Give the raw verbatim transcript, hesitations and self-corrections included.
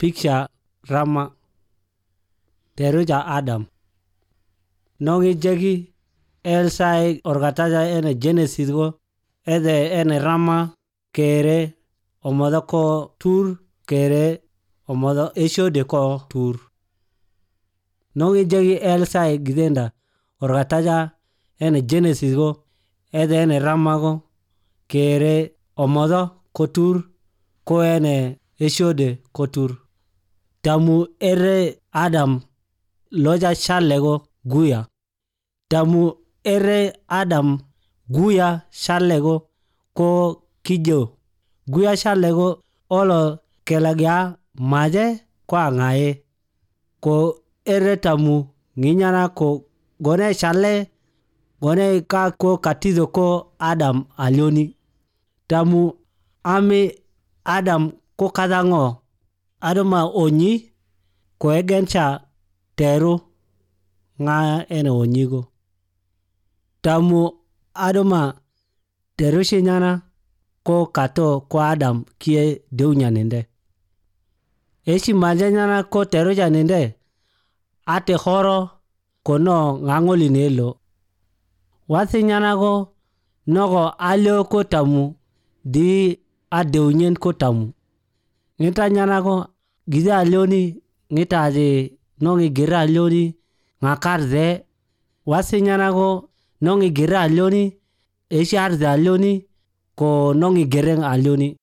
picture rama teruja Adam. Nongi jegi elsai orgataja ene Genesis go ede ene rama kere omodo ko tur kere omodo esho de ko tur. Nongi jegi elsai gidenda orgataja ene Genesis go ede ene rama go kere omodo ko tur ko ene esho de ko tur. Tamu ere Adam loja shalego guya. Tamu ere Adam guya shalego ko kijo. Guya shalego olo kelagya maje kwa ngaye. Ko ere tamu nginyana ko gone shale gone ka ko katizo ko Adam alioni. Tamu ami Adam ko kadango adoma onyi ko egencha teru nga ene onyigo. Tamu adoma teru shinyana ko kato ko Adam kie deunya nende. Eshi maje nyana ko teru janende ate horo kono ngangoli nelo. Wasi nyana go nogo alio ko tamu di adeunyen ko tamu. Ngita nyana go giza alioni ngita aze nongi gira alioni ngakarze. Wasi nyana go nongi gira alioni eshi arze alioni ko nongi gereng alioni.